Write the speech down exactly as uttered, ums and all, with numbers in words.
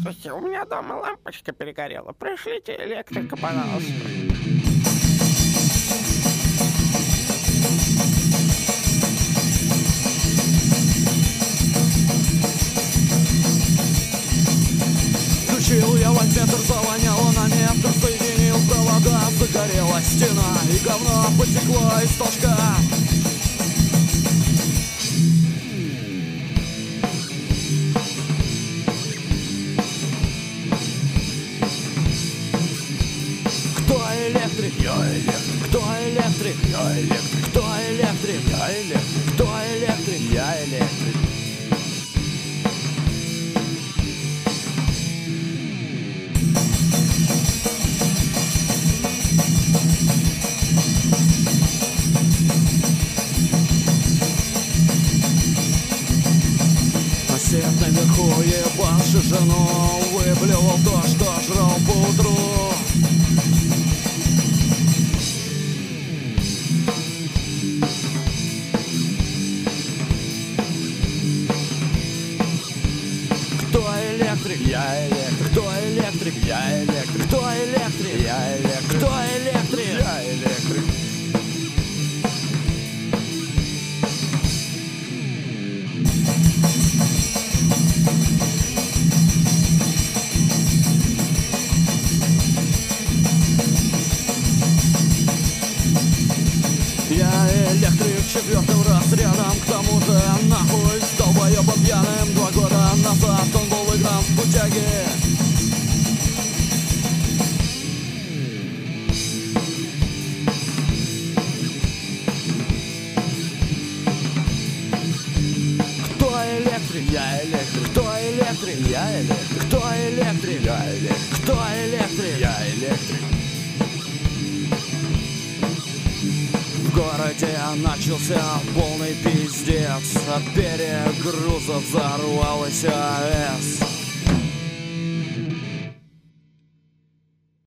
Здравствуйте, у меня дома лампочка перегорела. Пришлите электрика, пожалуйста. Включил я вольтметр, завоняло на метр, соединил провода, загорелась стена, и говно потекло из толчка. Кто электрик? Я электрик. Кто электрик? Я электрик. Кто электрик? Я электрик. Кто электрик? Я электрик. Сидит наверху, ебаши жену, выблевал то, что жрал поутру. Кто электрик? Я электрик. Кто электрик? Я электрик. Кто электрик? Я электрик. Кто электрик? Я электрик. Я электрик четвертым разрядом, к тому же нахуй с долбоебом пьяным. Два года назад он был выгнан с путяги. Кто электрик? Я электрик. Кто электрик? Я электрик. Кто электрик? Я электрик. Кто электрик? Я электрик. В городе начался полный пиздец, от перегрузов взорвалась АЭС.